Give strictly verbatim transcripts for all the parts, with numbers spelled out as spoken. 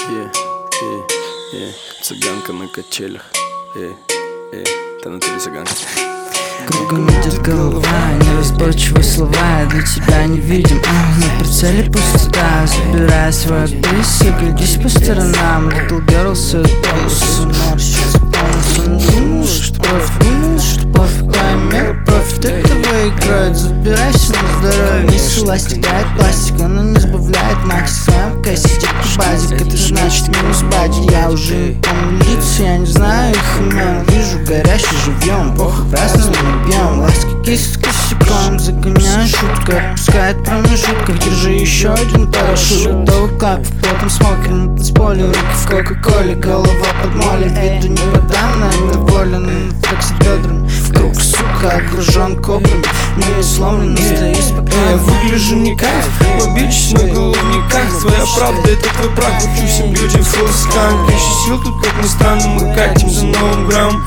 Yeah, yeah, yeah. Цыганка на качелях. Yeah, yeah. Ты на теле цыганка. Кругом идет голова, неразборчивые слова. Для тебя не видим, а, на прицеле пустота. Забирай свой бис и глядись по сторонам. Little girl с полностью думал, что профит, думал, что профит, поймет, профит этого играет. Забирайся на здоровье, не ссылайся, стекает пластик, она не сбавляет макс. Своем кэссе сидит базик, это значит минус бади. Я уже не помню лица, я не знаю их имен. Вижу горящий живьем, похуй, празднуем и бьем. Ласки кисть с косяком, загоняю шутка, отпускает промежутках. Держи еще один парашют, готовый клап в плотном смоке. На танцполе, руки в кока-коле, голова под моли. Иду не подам, на это воля, на флексе бедрами. Вкруг, сука, окружен кобрами, не сломлен, не стоит спокойно. Я выгляжу не кайф, побичись на головниках. Твоя правда, это твой прав, учусь им beautiful skunk. Ищу сил тут, как ни странно, мы катим за новым грамм.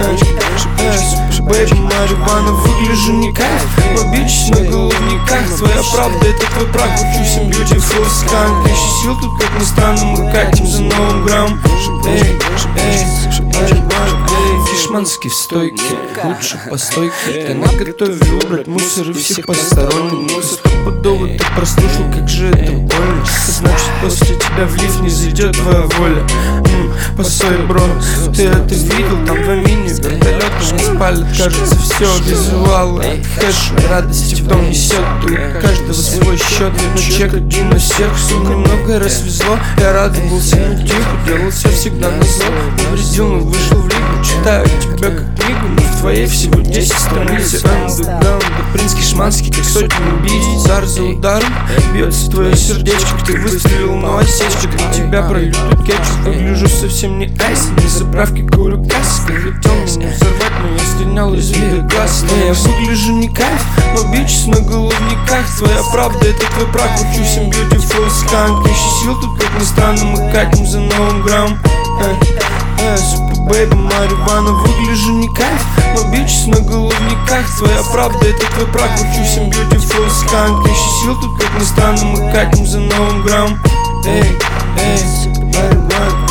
Бэйби, марихуана, выгляжу не кайф, побичись на головниках. Твоя правда, это твой прав, учусь им beautiful skunk. Ищу сил тут, как ни странно, мы катим за новым грамм. Эй, эй, фишманский в стойке, лучше по стойке. Ты наготове убрать мусор и всех посторонних. Мусор стопудово ты прослушал, как же это больно. Значит, после тебя в лифт не зайдет твоя воля. М, Постой, бро, ты это видел? Там в мини вертолеты не спалят. Кажется, все визуалы, хэш, радости в том несет. У каждого свой счет, но чек один на всех. Сука, много раз везло, я радовался, но тихо, делал все всегда на зло. Навредил, но вышел в лигу, читаю тебя как книгу. Но в твоей всего десять страниц. Андеграунд, принц кишманский, как сотни убийц. Удар за ударом бьется твое сердечко. Ты выстрелил, но осечка. Для тебя пролют кетчуп. Выгляжу совсем не айс, не заправки курю касс. Хотел меня взорвать, но я стрелял из вида глаз. Но я выгляжу не кайф, но бичес на головниках. Твоя правда, это твой прав, учусь им beautiful skunk. Ищу сил тут, как ни странно, мы катим за новым грамм. Супер бэйби, марихуана, выгляжу не кайф, но бичес на головниках. Твоя правда, это твой прав, учусь им beautiful skunk. Ищу сил тут, как ни странно, мы катим за новым грамм. Эй, эй, марихуана.